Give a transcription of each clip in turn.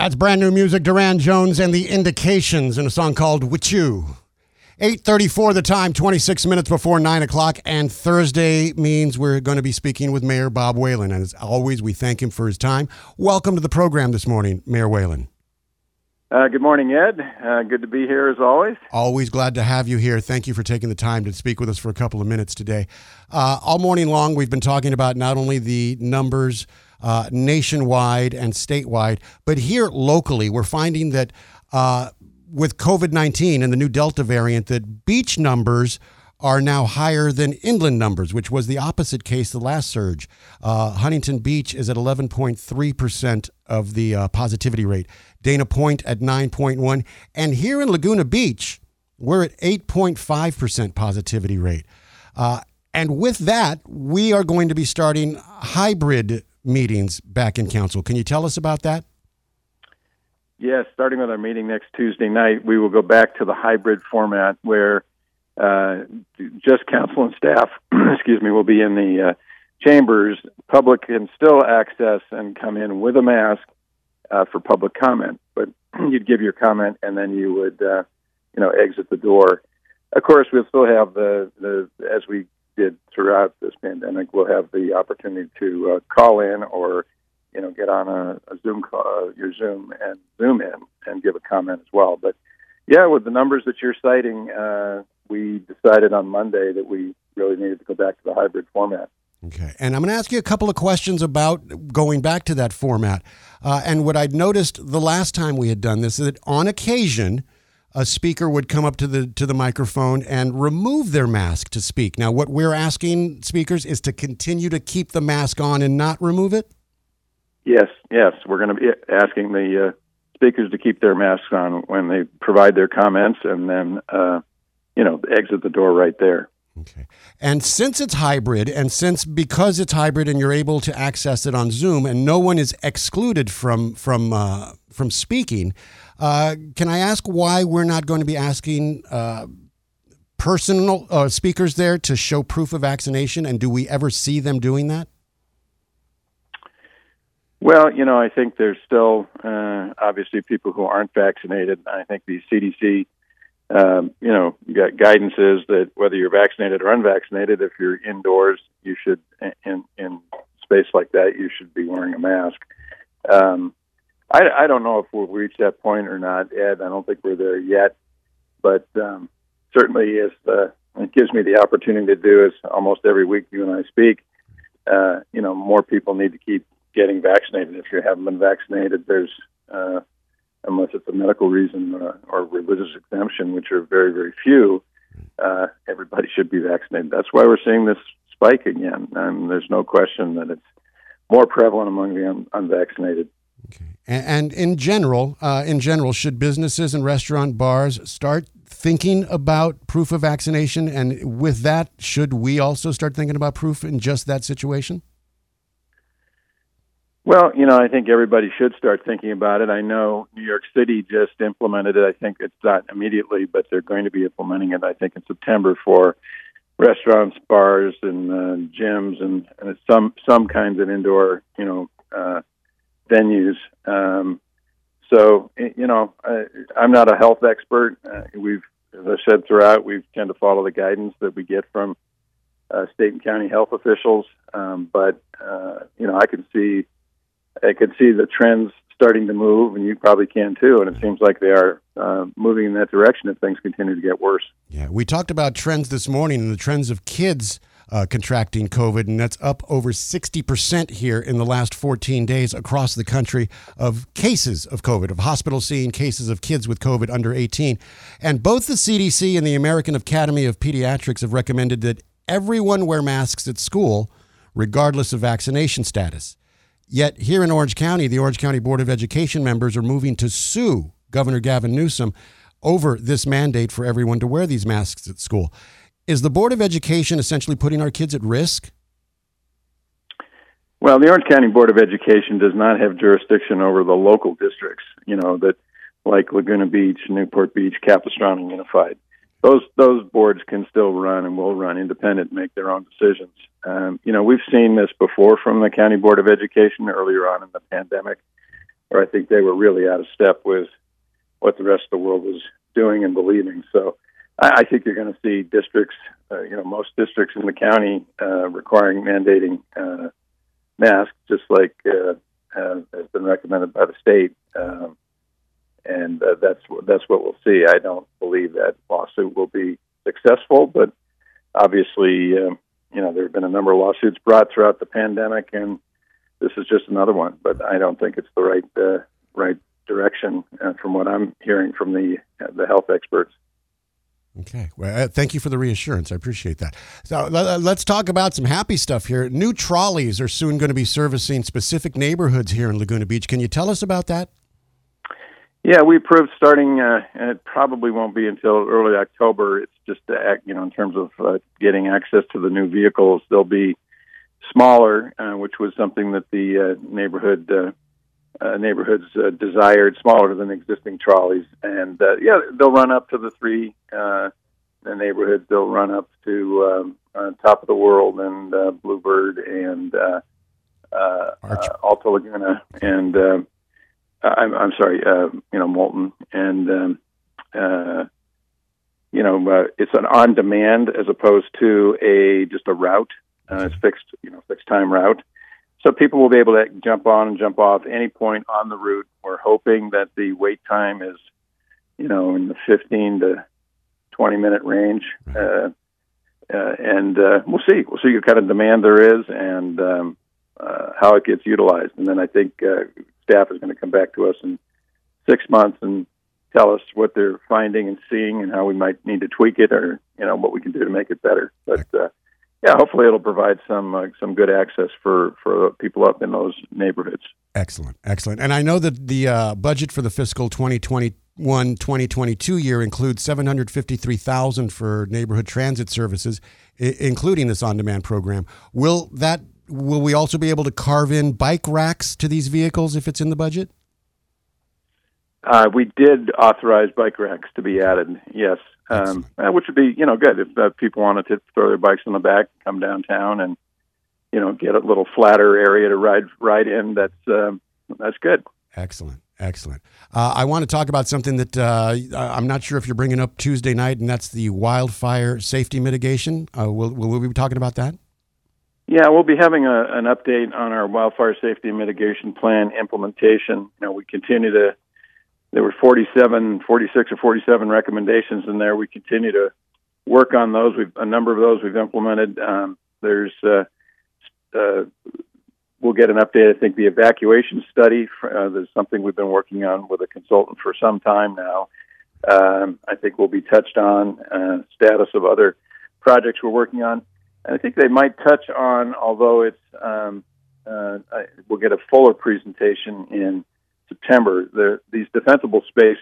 That's brand new music, Duran Jones and the Indications in a song called With You. 8:34 the time, 26 minutes before 9 o'clock, and Thursday means we're going to be speaking with Mayor Bob Whalen. And as always, we thank him for his time. Welcome to the program this morning, Mayor Whalen. Good morning, Ed. Good to be here as always. Always glad to have you here. Thank you for taking the time to speak with us for a couple of minutes today. All morning long, we've been talking about not only the numbers nationwide and statewide, but here locally, we're finding that with COVID-19 and the new Delta variant, that beach numbers are now higher than inland numbers, which was the opposite case the last surge. Huntington Beach is at 11.3% of the positivity rate. Dana Point at 9.1%. And here in Laguna Beach, we're at 8.5% positivity rate. And with that, we are going to be starting hybrid meetings back in council. Can you tell us about that? Yes, starting with our meeting next Tuesday night, we will go back to the hybrid format where just council and staff, will be in the chambers. Public can still access and come in with a mask for public comment, but you'd give your comment and then you would, exit the door. Of course, we'll still have the as we did throughout this pandemic, we'll have the opportunity to call in or, get on a Zoom call, your Zoom and Zoom in and give a comment as well. But yeah, with the numbers that you're citing, we decided on Monday that we really needed to go back to the hybrid format. Okay. And I'm going to ask you a couple of questions about going back to that format. And what I'd noticed the last time we had done this is that on occasion, a speaker would come up to the microphone and remove their mask to speak. Now, what we're asking speakers is to continue to keep the mask on and not remove it? Yes. We're going to be asking the speakers to keep their masks on when they provide their comments and then, exit the door right there. Okay. And since it's hybrid, and because it's hybrid and you're able to access it on Zoom and no one is excluded from speaking, can I ask why we're not going to be asking personal speakers there to show proof of vaccination, and do we ever see them doing that? Well, I think there's still obviously people who aren't vaccinated. I think the CDC, guidance is that whether you're vaccinated or unvaccinated, if you're indoors, you should, in space like that, you should be wearing a mask. I don't know if we'll reach that point or not, Ed. I don't think we're there yet. But certainly it gives me the opportunity to do, as almost every week you and I speak, more people need to keep getting vaccinated. If you haven't been vaccinated, there's, unless it's a medical reason or religious exemption, which are very, very few, everybody should be vaccinated. That's why we're seeing this spike again. And there's no question that it's more prevalent among the unvaccinated. Okay. And in general, should businesses and restaurant bars start thinking about proof of vaccination? And with that, should we also start thinking about proof in just that situation? Well, I think everybody should start thinking about it. I know New York City just implemented it. I think it's not immediately, but they're going to be implementing it, I think, in September for restaurants, bars, and gyms, and some kinds of indoor, venues. I'm not a health expert. As I said throughout, we tend to follow the guidance that we get from state and county health officials. I could see the trends starting to move, and you probably can too. And it seems like they are moving in that direction if things continue to get worse. Yeah, we talked about trends this morning and the trends of kids contracting COVID, and that's up over 60% here in the last 14 days across the country of cases of COVID, of hospitals seeing cases of kids with COVID under 18. And both the CDC and the American Academy of Pediatrics have recommended that everyone wear masks at school, regardless of vaccination status. Yet here in Orange County, the Orange County Board of Education members are moving to sue Governor Gavin Newsom over this mandate for everyone to wear these masks at school. Is the Board of Education essentially putting our kids at risk? Well, the Orange County Board of Education does not have jurisdiction over the local districts, that like Laguna Beach, Newport Beach, Capistrano, and Unified. Those boards can still run and will run independent and make their own decisions. We've seen this before from the County Board of Education earlier on in the pandemic. or I think they were really out of step with what the rest of the world was doing and believing. So I think you're going to see districts, most districts in the county requiring mandating masks, just like has been recommended by the state. And that's what we'll see. I don't believe that lawsuit will be successful, but obviously, there have been a number of lawsuits brought throughout the pandemic, and this is just another one. But I don't think it's the right direction from what I'm hearing from the health experts. Okay. Well, thank you for the reassurance. I appreciate that. So let's talk about some happy stuff here. New trolleys are soon going to be servicing specific neighborhoods here in Laguna Beach. Can you tell us about that? Yeah, we approved starting, and it probably won't be until early October. It's just, in terms of getting access to the new vehicles, they'll be smaller, which was something that the neighborhoods desired, smaller than existing trolleys. And, they'll run up to the three the neighborhoods. They'll run up to Top of the World and Bluebird and Alta Laguna and... I'm sorry, Moulton, and it's an on-demand as opposed to just a route. It's fixed time route, so people will be able to jump on and jump off any point on the route. We're hoping that the wait time is, in the 15 to 20 minute range, and we'll see what kind of demand there is and how it gets utilized, and then I think. Staff is going to come back to us in 6 months and tell us what they're finding and seeing and how we might need to tweak it or, what we can do to make it better. But, hopefully it'll provide some good access for people up in those neighborhoods. Excellent. And I know that the budget for the fiscal 2021-2022 year includes $753,000 for neighborhood transit services, including this on-demand program. Will we also be able to carve in bike racks to these vehicles if it's in the budget? We did authorize bike racks to be added, yes, which would be, good if people wanted to throw their bikes in the back, come downtown, and get a little flatter area to ride in. That's good. Excellent. I want to talk about something that I'm not sure if you're bringing up Tuesday night, and that's the wildfire safety mitigation. Will we be talking about that? Yeah, we'll be having an update on our wildfire safety and mitigation plan implementation. We continue there were 46 or 47 recommendations in there. We continue to work on those. A number of those we've implemented. We'll get an update. I think the evacuation study, there's something we've been working on with a consultant for some time now. I think will be touched on, status of other projects we're working on. I think they might touch on, although it's we'll get a fuller presentation in September. These defensible space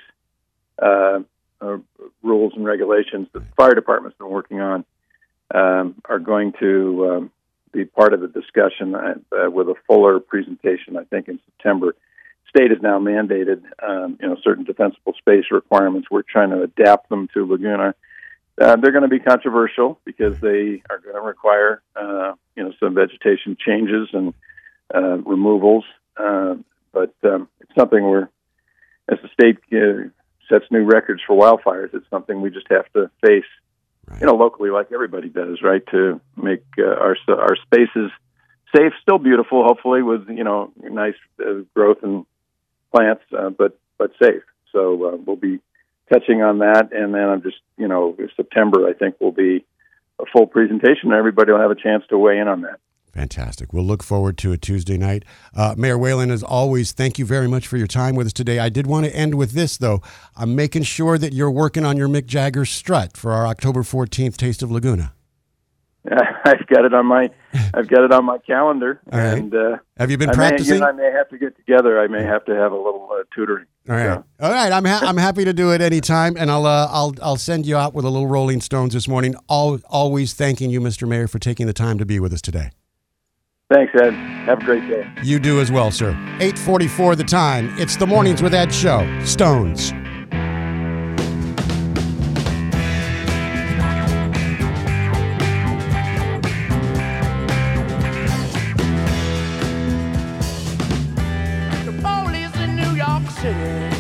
rules and regulations that the fire department's been working on are going to be part of the discussion with a fuller presentation, I think, in September. State has now mandated, certain defensible space requirements. We're trying to adapt them to Laguna. They're going to be controversial because they are going to require, some vegetation changes and removals. But it's something as the state sets new records for wildfires, it's something we just have to face, locally, like everybody does, right? To make our spaces safe, still beautiful, hopefully with nice growth and plants, but safe. So we'll be touching on that, and then I'm just, September, I think, will be a full presentation, and everybody will have a chance to weigh in on that. Fantastic. We'll look forward to it Tuesday night. Mayor Whalen, as always, thank you very much for your time with us today. I did want to end with this, though. I'm making sure that you're working on your Mick Jagger strut for our October 14th Taste of Laguna. I've got it on my calendar. All right. And have you been practicing? I may have to get together. I may have to have a little tutoring. All right. So. All right. I'm happy to do it anytime, and I'll send you out with a little Rolling Stones this morning. Always thanking you, Mr. Mayor, for taking the time to be with us today. Thanks, Ed. Have a great day. You do as well, sir. 8:44 the time. It's the Mornings with Ed show. Stones. The police in New singing.